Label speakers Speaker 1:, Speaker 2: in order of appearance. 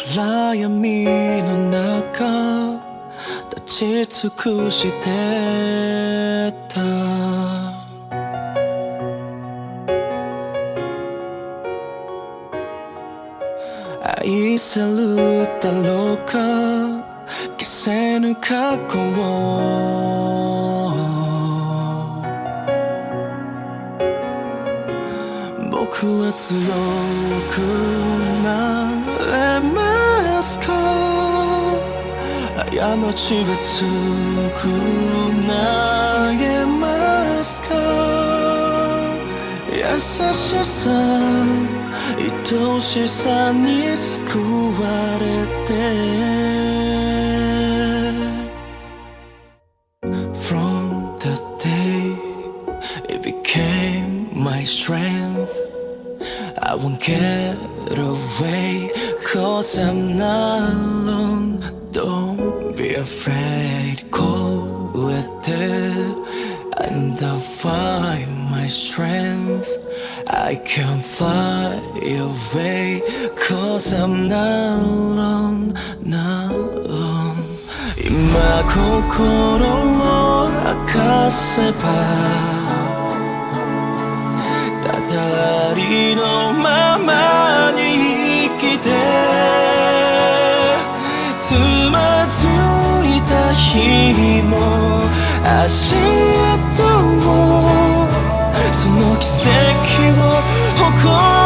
Speaker 1: 暗闇の中立ち尽くしてた。愛せるだろうか消せぬ過去を。僕は強くなれますか。過ちが償えますか。優しさ愛しさに救われて From that day it became my strength. I won't get away cause I'm not alone. Don't be afraid, go with it and I'll find my strength. I can fly away cause I'm not alone, not alone. 今心を明かせばただありのままに生きてつまずいた日も足跡をその奇跡を誇る